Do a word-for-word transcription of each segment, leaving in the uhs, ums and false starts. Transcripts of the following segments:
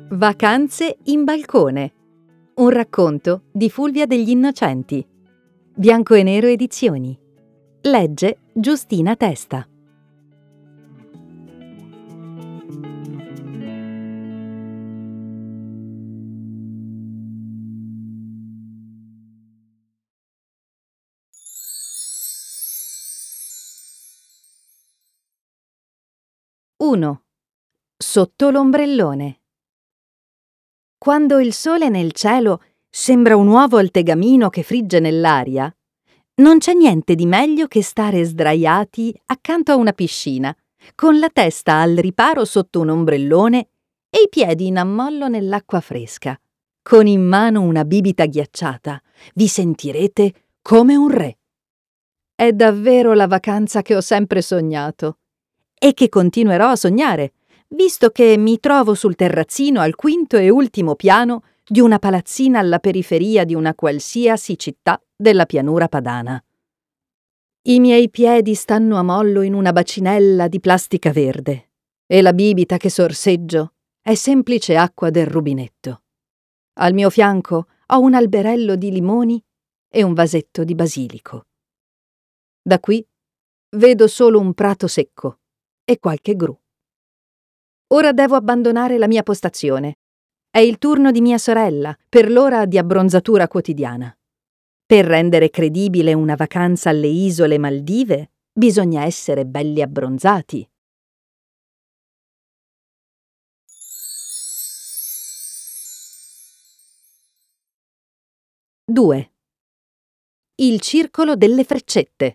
Vacanze in balcone. Un racconto di Fulvia degli Innocenti. Bianco e Nero Edizioni. Legge Giustina Testa. uno. Sotto l'ombrellone. Quando il sole nel cielo sembra un uovo al tegamino che frigge nell'aria, non c'è niente di meglio che stare sdraiati accanto a una piscina, con la testa al riparo sotto un ombrellone e i piedi in ammollo nell'acqua fresca. Con in mano una bibita ghiacciata, vi sentirete come un re. È davvero la vacanza che ho sempre sognato e che continuerò a sognare, visto che mi trovo sul terrazzino al quinto e ultimo piano di una palazzina alla periferia di una qualsiasi città della pianura padana. I miei piedi stanno a mollo in una bacinella di plastica verde e la bibita che sorseggio è semplice acqua del rubinetto. Al mio fianco ho un alberello di limoni e un vasetto di basilico. Da qui vedo solo un prato secco e qualche gru. Ora devo abbandonare la mia postazione. È il turno di mia sorella per l'ora di abbronzatura quotidiana. Per rendere credibile una vacanza alle isole Maldive, bisogna essere belli abbronzati. due. Il circolo delle freccette.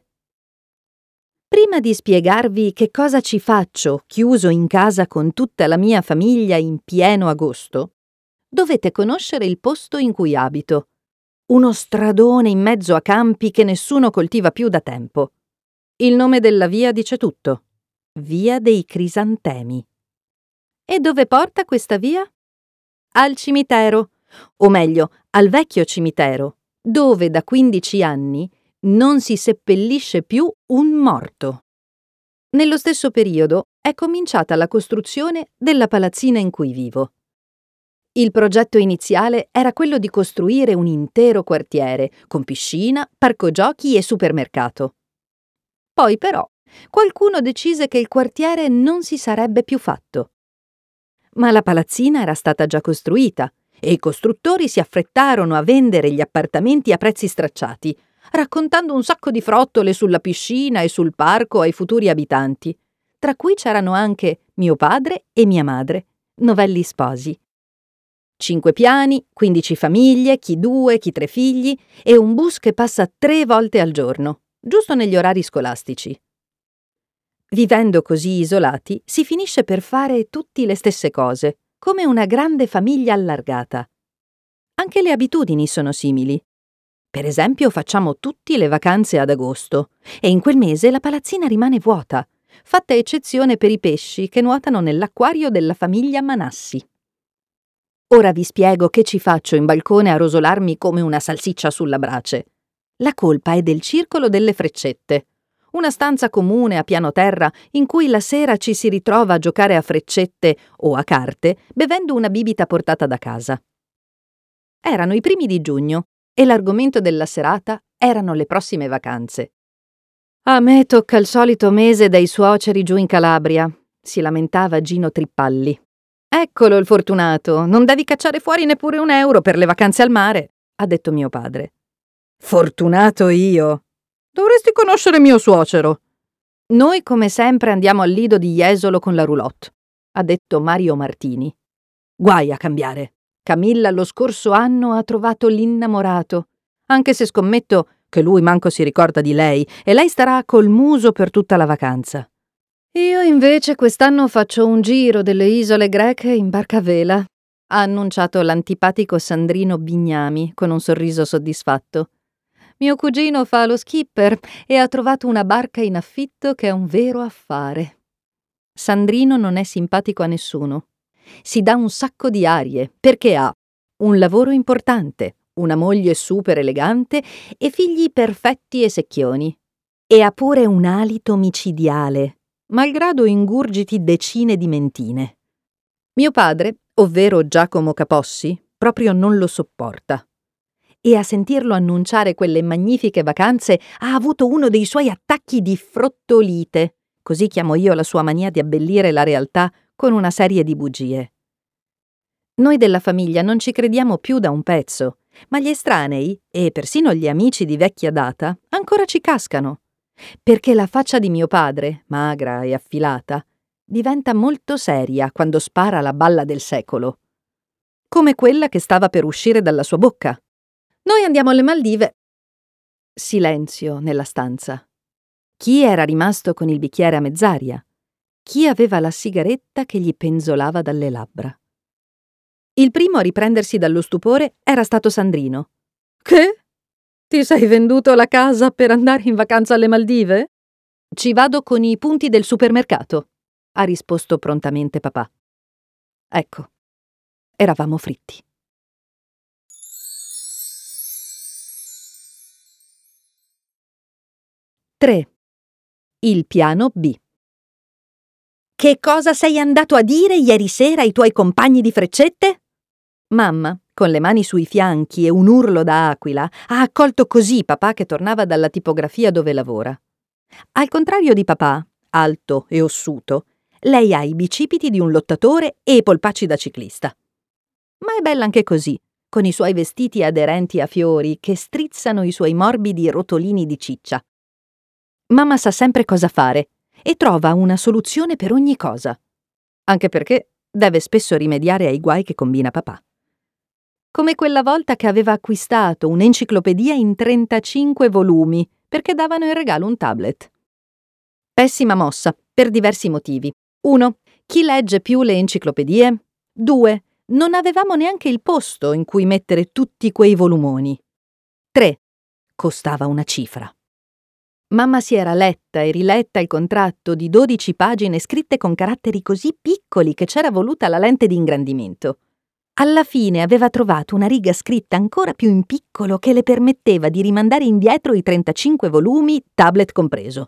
Prima di spiegarvi che cosa ci faccio chiuso in casa con tutta la mia famiglia in pieno agosto, dovete conoscere il posto in cui abito. Uno stradone in mezzo a campi che nessuno coltiva più da tempo. Il nome della via dice tutto. Via dei Crisantemi. E dove porta questa via? Al cimitero, o meglio, al vecchio cimitero, dove da quindici anni non si seppellisce più un morto. Nello stesso periodo è cominciata la costruzione della palazzina in cui vivo. Il progetto iniziale era quello di costruire un intero quartiere, con piscina, parco giochi e supermercato. Poi però qualcuno decise che il quartiere non si sarebbe più fatto. Ma la palazzina era stata già costruita e i costruttori si affrettarono a vendere gli appartamenti a prezzi stracciati, raccontando un sacco di frottole sulla piscina e sul parco ai futuri abitanti, tra cui c'erano anche mio padre e mia madre, novelli sposi. Cinque piani, quindici famiglie, chi due, chi tre figli e un bus che passa tre volte al giorno, giusto negli orari scolastici. Vivendo così isolati, si finisce per fare tutti le stesse cose, come una grande famiglia allargata. Anche le abitudini sono simili. Per esempio, facciamo tutti le vacanze ad agosto e in quel mese la palazzina rimane vuota, fatta eccezione per i pesci che nuotano nell'acquario della famiglia Manassi. Ora vi spiego che ci faccio in balcone a rosolarmi come una salsiccia sulla brace. La colpa è del circolo delle freccette, una stanza comune a piano terra in cui la sera ci si ritrova a giocare a freccette o a carte bevendo una bibita portata da casa. Erano i primi di giugno e l'argomento della serata erano le prossime vacanze. A me tocca il solito mese dai suoceri giù in Calabria, si lamentava Gino Trippalli. Eccolo il fortunato, non devi cacciare fuori neppure un euro per le vacanze al mare, ha detto mio padre. Fortunato io? Dovresti conoscere mio suocero. Noi come sempre andiamo al lido di Jesolo con la roulotte, ha detto Mario Martini. Guai a cambiare. Camilla lo scorso anno ha trovato l'innamorato, anche se scommetto che lui manco si ricorda di lei e lei starà col muso per tutta la vacanza. Io invece quest'anno faccio un giro delle isole greche in barca a vela, ha annunciato l'antipatico Sandrino Bignami con un sorriso soddisfatto. Mio cugino fa lo skipper e ha trovato una barca in affitto che è un vero affare. Sandrino non è simpatico a nessuno. Si dà un sacco di arie perché ha un lavoro importante, una moglie super elegante e figli perfetti e secchioni. E ha pure un alito micidiale, malgrado ingurgiti decine di mentine. Mio padre ovvero Giacomo Capossi, proprio non lo sopporta. E a sentirlo annunciare quelle magnifiche vacanze ha avuto uno dei suoi attacchi di frottolite, così chiamo io la sua mania di abbellire la realtà con una serie di bugie. Noi della famiglia non ci crediamo più da un pezzo, ma gli estranei, e persino gli amici di vecchia data, ancora ci cascano, perché la faccia di mio padre, magra e affilata, diventa molto seria quando spara la balla del secolo, come quella che stava per uscire dalla sua bocca. Noi andiamo alle Maldive. Silenzio nella stanza. Chi era rimasto con il bicchiere a mezz'aria? Chi aveva la sigaretta che gli penzolava dalle labbra? Il primo a riprendersi dallo stupore era stato Sandrino. Che? Ti sei venduto la casa per andare in vacanza alle Maldive? Ci vado con i punti del supermercato, ha risposto prontamente papà. Ecco, eravamo fritti. tre. Il piano B. Che cosa sei andato a dire ieri sera ai tuoi compagni di freccette? Mamma, con le mani sui fianchi e un urlo da aquila, ha accolto così papà che tornava dalla tipografia dove lavora. Al contrario di papà, alto e ossuto, lei ha i bicipiti di un lottatore e i polpacci da ciclista. Ma è bella anche così, con i suoi vestiti aderenti a fiori che strizzano i suoi morbidi rotolini di ciccia. Mamma sa sempre cosa fare e trova una soluzione per ogni cosa, anche perché deve spesso rimediare ai guai che combina papà. Come quella volta che aveva acquistato un'enciclopedia in trentacinque volumi perché davano in regalo un tablet. Pessima mossa, per diversi motivi. uno. Chi legge più le enciclopedie? due. Non avevamo neanche il posto in cui mettere tutti quei volumoni. tre. Costava una cifra. Mamma si era letta e riletta il contratto di dodici pagine scritte con caratteri così piccoli che c'era voluta la lente di ingrandimento. Alla fine aveva trovato una riga scritta ancora più in piccolo che le permetteva di rimandare indietro i trentacinque volumi, tablet compreso.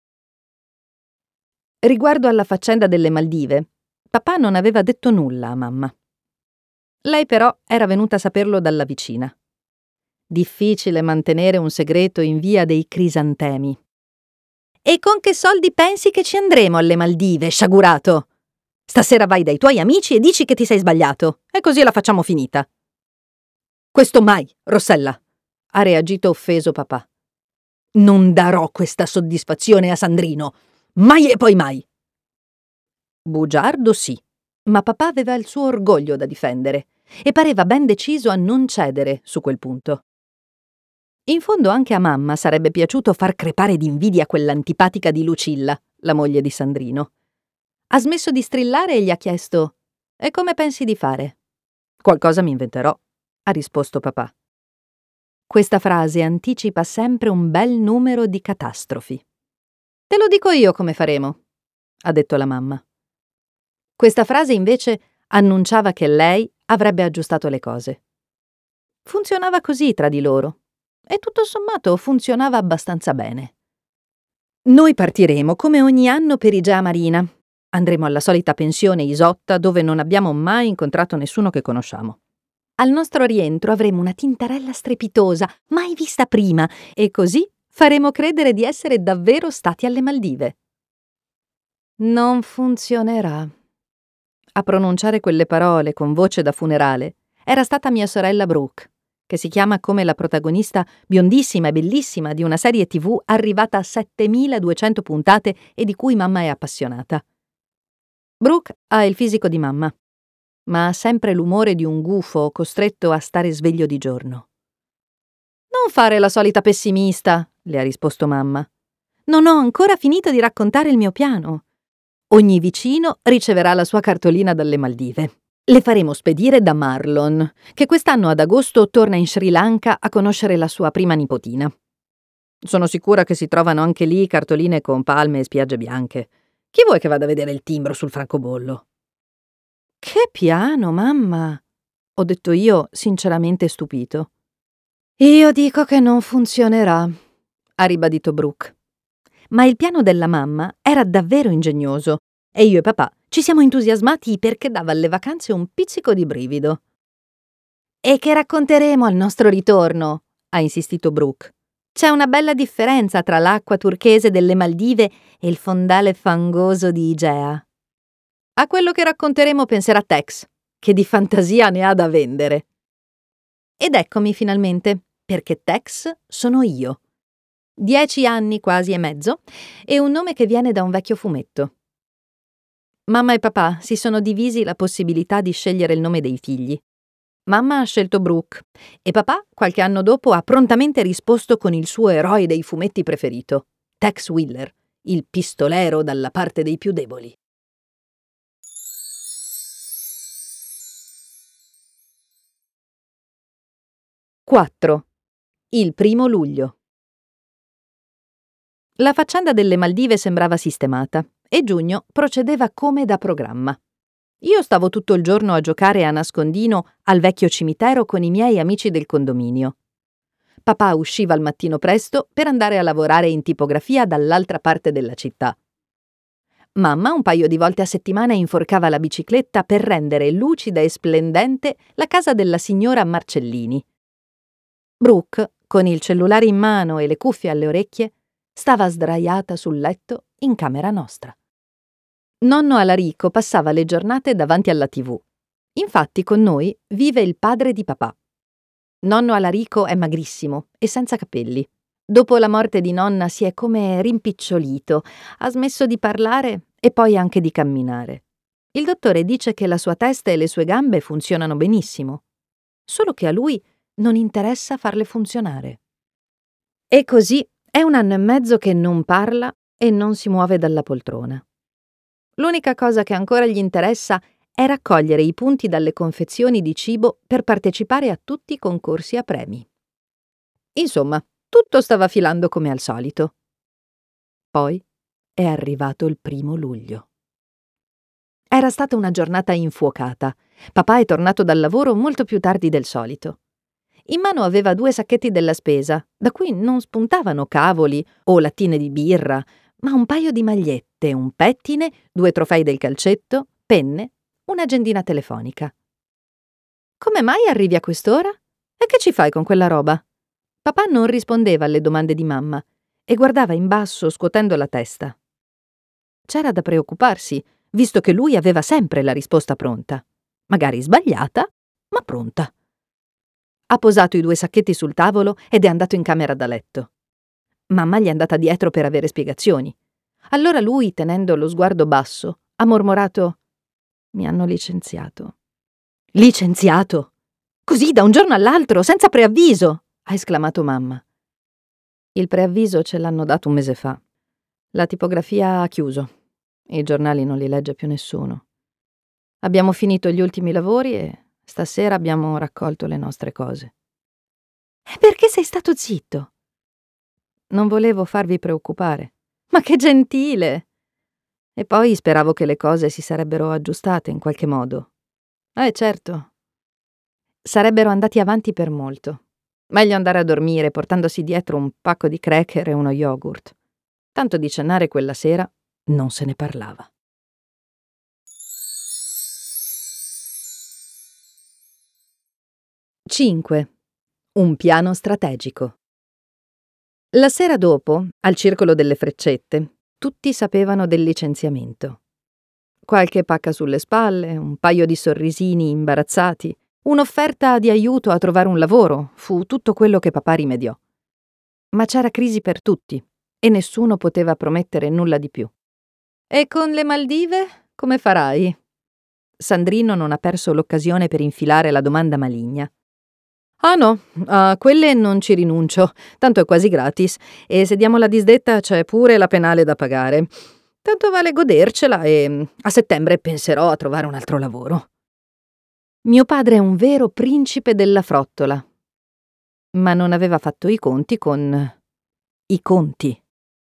Riguardo alla faccenda delle Maldive, papà non aveva detto nulla a mamma. Lei però era venuta a saperlo dalla vicina. Difficile mantenere un segreto in via dei Crisantemi. E con che soldi pensi che ci andremo alle Maldive, sciagurato? Stasera vai dai tuoi amici e dici che ti sei sbagliato, e così la facciamo finita. Questo mai, Rossella, ha reagito offeso papà. Non darò questa soddisfazione a Sandrino, mai e poi mai. Bugiardo sì, ma papà aveva il suo orgoglio da difendere e pareva ben deciso a non cedere su quel punto. In fondo anche a mamma sarebbe piaciuto far crepare d'invidia quell'antipatica di Lucilla, la moglie di Sandrino. Ha smesso di strillare e gli ha chiesto: «E come pensi di fare?» «Qualcosa mi inventerò», ha risposto papà. Questa frase anticipa sempre un bel numero di catastrofi. «Te lo dico io come faremo», ha detto la mamma. Questa frase invece annunciava che lei avrebbe aggiustato le cose. Funzionava così tra di loro e tutto sommato funzionava abbastanza bene. Noi partiremo come ogni anno per Igea Marina. Andremo alla solita pensione Isotta dove non abbiamo mai incontrato nessuno che conosciamo. Al nostro rientro avremo una tintarella strepitosa, mai vista prima, e così faremo credere di essere davvero stati alle Maldive. Non funzionerà. A pronunciare quelle parole con voce da funerale era stata mia sorella Brooke, che si chiama come la protagonista biondissima e bellissima di una serie tivù arrivata a settemiladuecento puntate e di cui mamma è appassionata. Brooke ha il fisico di mamma, ma ha sempre l'umore di un gufo costretto a stare sveglio di giorno. «Non fare la solita pessimista», le ha risposto mamma. «Non ho ancora finito di raccontare il mio piano. Ogni vicino riceverà la sua cartolina dalle Maldive. Le faremo spedire da Marlon, che quest'anno ad agosto torna in Sri Lanka a conoscere la sua prima nipotina. Sono sicura che si trovano anche lì cartoline con palme e spiagge bianche. Chi vuoi che vada a vedere il timbro sul francobollo?» «Che piano, mamma!» ho detto io, sinceramente stupito. «Io dico che non funzionerà», ha ribadito Brooke. Ma il piano della mamma era davvero ingegnoso e io e papà Ci siamo entusiasmati perché dava alle vacanze un pizzico di brivido. «E che racconteremo al nostro ritorno?» ha insistito Brooke. «C'è una bella differenza tra l'acqua turchese delle Maldive e il fondale fangoso di Igea». «A quello che racconteremo penserà Tex, che di fantasia ne ha da vendere». Ed eccomi finalmente, perché Tex sono io. Dieci anni quasi e mezzo, e un nome che viene da un vecchio fumetto. Mamma e papà si sono divisi la possibilità di scegliere il nome dei figli. Mamma ha scelto Brooke e papà, qualche anno dopo, ha prontamente risposto con il suo eroe dei fumetti preferito, Tex Willer, il pistolero dalla parte dei più deboli. quattro. Il primo luglio. La faccenda delle Maldive sembrava sistemata e giugno procedeva come da programma. Io stavo tutto il giorno a giocare a nascondino al vecchio cimitero con i miei amici del condominio. Papà usciva al mattino presto per andare a lavorare in tipografia dall'altra parte della città. Mamma un paio di volte a settimana inforcava la bicicletta per rendere lucida e splendente la casa della signora Marcellini. Brooke, con il cellulare in mano e le cuffie alle orecchie, stava sdraiata sul letto in camera nostra. Nonno Alarico passava le giornate davanti alla tivù. Infatti con noi vive il padre di papà. Nonno Alarico è magrissimo e senza capelli. Dopo la morte di nonna si è come rimpicciolito, ha smesso di parlare e poi anche di camminare. Il dottore dice che la sua testa e le sue gambe funzionano benissimo, solo che a lui non interessa farle funzionare. E così è un anno e mezzo che non parla e non si muove dalla poltrona. L'unica cosa che ancora gli interessa è raccogliere i punti dalle confezioni di cibo per partecipare a tutti i concorsi a premi. Insomma, tutto stava filando come al solito. Poi è arrivato il primo luglio. Era stata una giornata infuocata. Papà è tornato dal lavoro molto più tardi del solito. In mano aveva due sacchetti della spesa, da cui non spuntavano cavoli o lattine di birra, ma un paio di magliette, un pettine, due trofei del calcetto, penne, un'agendina telefonica. «Come mai arrivi a quest'ora? E che ci fai con quella roba?» Papà non rispondeva alle domande di mamma e guardava in basso scuotendo la testa. C'era da preoccuparsi, visto che lui aveva sempre la risposta pronta. Magari sbagliata, ma pronta. Ha posato i due sacchetti sul tavolo ed è andato in camera da letto. Mamma gli è andata dietro per avere spiegazioni. Allora lui, tenendo lo sguardo basso, ha mormorato: «Mi hanno licenziato». «Licenziato? Così da un giorno all'altro, senza preavviso?» ha esclamato mamma. «Il preavviso ce l'hanno dato un mese fa. La tipografia ha chiuso. I giornali non li legge più nessuno. Abbiamo finito gli ultimi lavori e stasera abbiamo raccolto le nostre cose». «E perché sei stato zitto?» «Non volevo farvi preoccupare». «Ma che gentile!» «E poi speravo che le cose si sarebbero aggiustate in qualche modo». «Eh, certo. Sarebbero andati avanti per molto. Meglio andare a dormire portandosi dietro un pacco di cracker e uno yogurt. Tanto di cenare quella sera non se ne parlava». cinque. Un piano strategico. La sera dopo, al circolo delle freccette, tutti sapevano del licenziamento. Qualche pacca sulle spalle, un paio di sorrisini imbarazzati, un'offerta di aiuto a trovare un lavoro, fu tutto quello che papà rimediò. Ma c'era crisi per tutti e nessuno poteva promettere nulla di più. «E con le Maldive come farai?» Sandrino non ha perso l'occasione per infilare la domanda maligna. «Ah no, a quelle non ci rinuncio, tanto è quasi gratis, e se diamo la disdetta c'è pure la penale da pagare. Tanto vale godercela e a settembre penserò a trovare un altro lavoro». Mio padre è un vero principe della frottola, ma non aveva fatto i conti con i conti.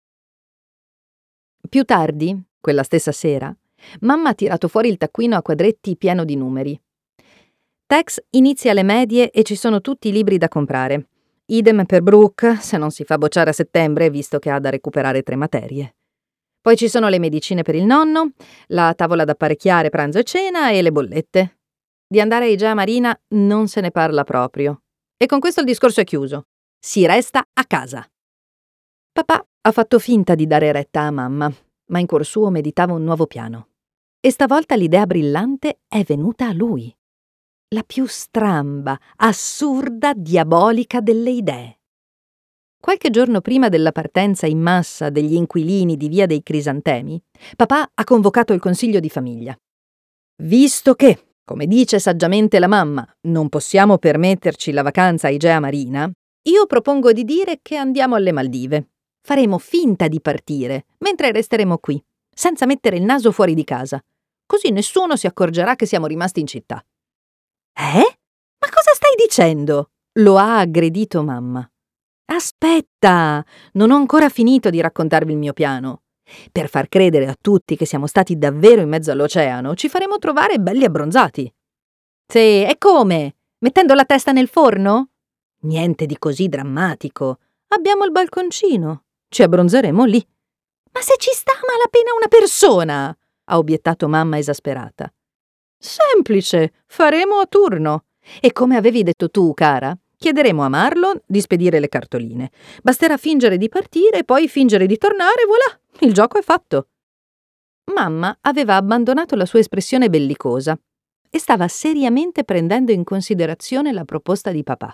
Più tardi, quella stessa sera, mamma ha tirato fuori il taccuino a quadretti pieno di numeri. Tex inizia le medie e ci sono tutti i libri da comprare. Idem per Brooke, se non si fa bocciare a settembre, visto che ha da recuperare tre materie. Poi ci sono le medicine per il nonno, la tavola da apparecchiare pranzo e cena e le bollette. Di andare a Igea Marina non se ne parla proprio. E con questo il discorso è chiuso. Si resta a casa. Papà ha fatto finta di dare retta a mamma, ma in cuor suo meditava un nuovo piano. E stavolta l'idea brillante è venuta a lui. La più stramba, assurda, diabolica delle idee. Qualche giorno prima della partenza in massa degli inquilini di Via dei Crisantemi, papà ha convocato il consiglio di famiglia. Visto che, come dice saggiamente la mamma, non possiamo permetterci la vacanza a Igea Marina, io propongo di dire che andiamo alle Maldive. Faremo finta di partire, mentre resteremo qui, senza mettere il naso fuori di casa. Così nessuno si accorgerà che siamo rimasti in città. Eh? Ma cosa stai dicendo? Lo ha aggredito mamma. Aspetta, non ho ancora finito di raccontarvi il mio piano. Per far credere a tutti che siamo stati davvero in mezzo all'oceano, ci faremo trovare belli abbronzati. Sì, e come? Mettendo la testa nel forno? Niente di così drammatico. Abbiamo il balconcino. Ci abbronzeremo lì. Ma se ci sta a malapena una persona, ha obiettato mamma esasperata. Semplice, faremo a turno. E come avevi detto tu, cara, chiederemo a Marlon di spedire le cartoline. Basterà fingere di partire e poi fingere di tornare, voilà, il gioco è fatto. Mamma aveva abbandonato la sua espressione bellicosa e stava seriamente prendendo in considerazione la proposta di papà.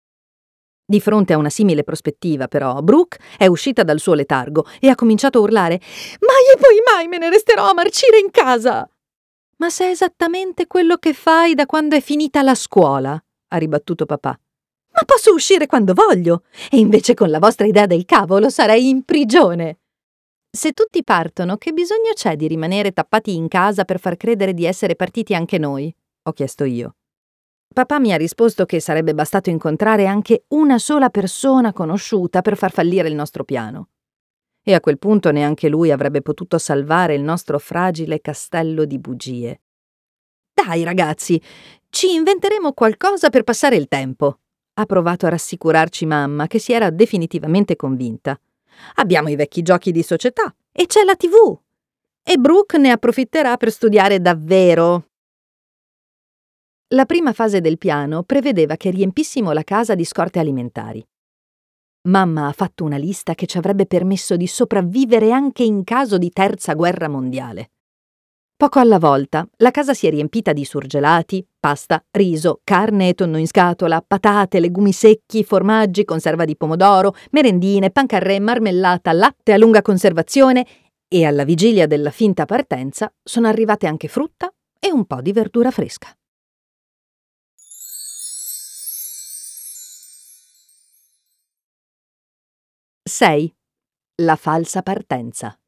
Di fronte a una simile prospettiva, però, Brooke è uscita dal suo letargo e ha cominciato a urlare «Mai e poi mai me ne resterò a marcire in casa!» «Ma se è esattamente quello che fai da quando è finita la scuola», ha ribattuto papà. «Ma posso uscire quando voglio, e invece con la vostra idea del cavolo sarei in prigione!» «Se tutti partono, che bisogno c'è di rimanere tappati in casa per far credere di essere partiti anche noi?» ho chiesto io. Papà mi ha risposto che sarebbe bastato incontrare anche una sola persona conosciuta per far fallire il nostro piano. E a quel punto neanche lui avrebbe potuto salvare il nostro fragile castello di bugie. «Dai, ragazzi, ci inventeremo qualcosa per passare il tempo», ha provato a rassicurarci mamma, che si era definitivamente convinta. «Abbiamo i vecchi giochi di società e c'è la tivù. E Brooke ne approfitterà per studiare davvero». La prima fase del piano prevedeva che riempissimo la casa di scorte alimentari. Mamma ha fatto una lista che ci avrebbe permesso di sopravvivere anche in caso di terza guerra mondiale. Poco alla volta, la casa si è riempita di surgelati, pasta, riso, carne e tonno in scatola, patate, legumi secchi, formaggi, conserva di pomodoro, merendine, pancarré, marmellata, latte a lunga conservazione e alla vigilia della finta partenza sono arrivate anche frutta e un po' di verdura fresca. sei. La falsa partenza.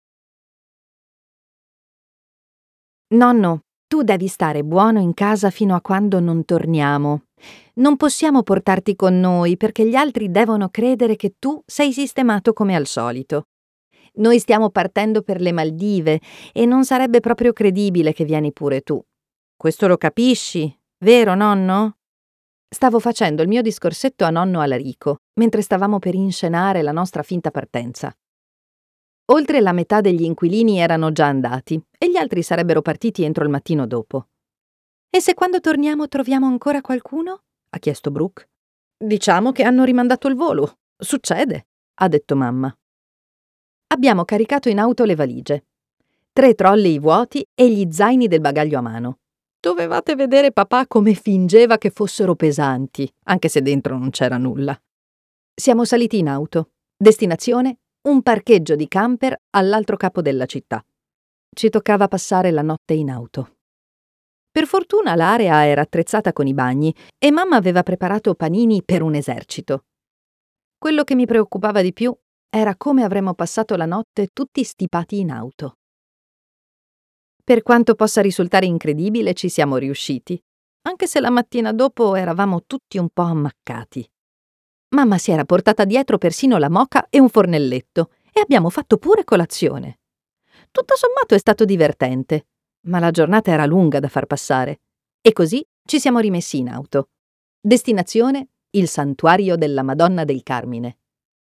Nonno, tu devi stare buono in casa fino a quando non torniamo. Non possiamo portarti con noi perché gli altri devono credere che tu sei sistemato come al solito. Noi stiamo partendo per le Maldive e non sarebbe proprio credibile che vieni pure tu. Questo lo capisci, vero, nonno? Stavo facendo il mio discorsetto a nonno Alarico, mentre stavamo per inscenare la nostra finta partenza. Oltre la metà degli inquilini erano già andati e gli altri sarebbero partiti entro il mattino dopo. «E se quando torniamo troviamo ancora qualcuno?» ha chiesto Brooke. «Diciamo che hanno rimandato il volo. Succede», ha detto mamma. Abbiamo caricato in auto le valigie. Tre trolley vuoti e gli zaini del bagaglio a mano. Dovevate vedere papà come fingeva che fossero pesanti, anche se dentro non c'era nulla. Siamo saliti in auto. Destinazione: un parcheggio di camper all'altro capo della città. Ci toccava passare la notte in auto. Per fortuna l'area era attrezzata con i bagni e mamma aveva preparato panini per un esercito. Quello che mi preoccupava di più era come avremmo passato la notte tutti stipati in auto. Per quanto possa risultare incredibile, ci siamo riusciti, anche se la mattina dopo eravamo tutti un po' ammaccati. Mamma si era portata dietro persino la moka e un fornelletto e abbiamo fatto pure colazione. Tutto sommato è stato divertente, ma la giornata era lunga da far passare e così ci siamo rimessi in auto. Destinazione: il santuario della Madonna del Carmine.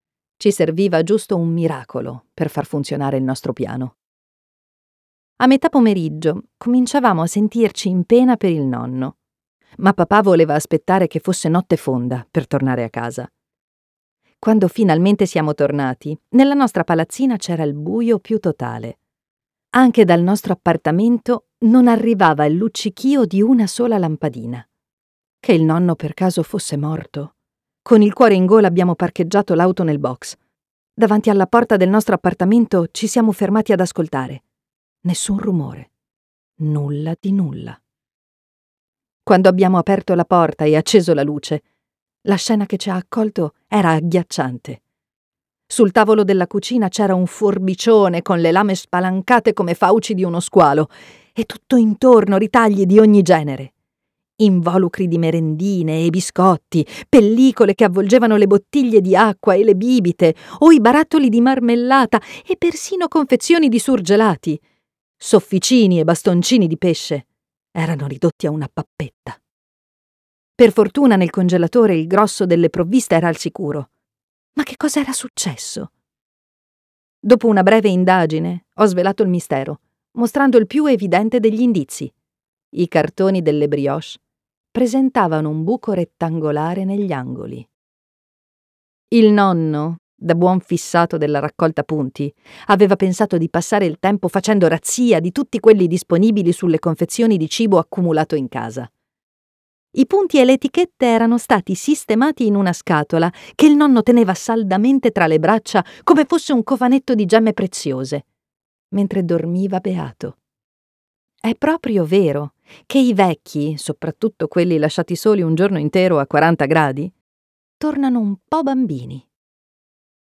Ci serviva giusto un miracolo per far funzionare il nostro piano. A metà pomeriggio cominciavamo a sentirci in pena per il nonno, ma papà voleva aspettare che fosse notte fonda per tornare a casa. Quando finalmente siamo tornati, nella nostra palazzina c'era il buio più totale. Anche dal nostro appartamento non arrivava il luccichio di una sola lampadina. Che il nonno per caso fosse morto? Con il cuore in gola abbiamo parcheggiato l'auto nel box. Davanti alla porta del nostro appartamento ci siamo fermati ad ascoltare. Nessun rumore. Nulla di nulla. Quando abbiamo aperto la porta e acceso la luce, la scena che ci ha accolto era agghiacciante. Sul tavolo della cucina c'era un forbicione con le lame spalancate come fauci di uno squalo e tutto intorno ritagli di ogni genere. Involucri di merendine e biscotti, pellicole che avvolgevano le bottiglie di acqua e le bibite, o i barattoli di marmellata e persino confezioni di surgelati. Sofficini e bastoncini di pesce erano ridotti a una pappetta. Per fortuna nel congelatore il grosso delle provviste era al sicuro. Ma che cosa era successo? Dopo una breve indagine ho svelato il mistero, mostrando il più evidente degli indizi. I cartoni delle brioche presentavano un buco rettangolare negli angoli. Il nonno, da buon fissato della raccolta punti, aveva pensato di passare il tempo facendo razzia di tutti quelli disponibili sulle confezioni di cibo accumulato in casa. I punti e le etichette erano stati sistemati in una scatola che il nonno teneva saldamente tra le braccia come fosse un cofanetto di gemme preziose, mentre dormiva beato. È proprio vero che i vecchi, soprattutto quelli lasciati soli un giorno intero a quaranta gradi, tornano un po' bambini.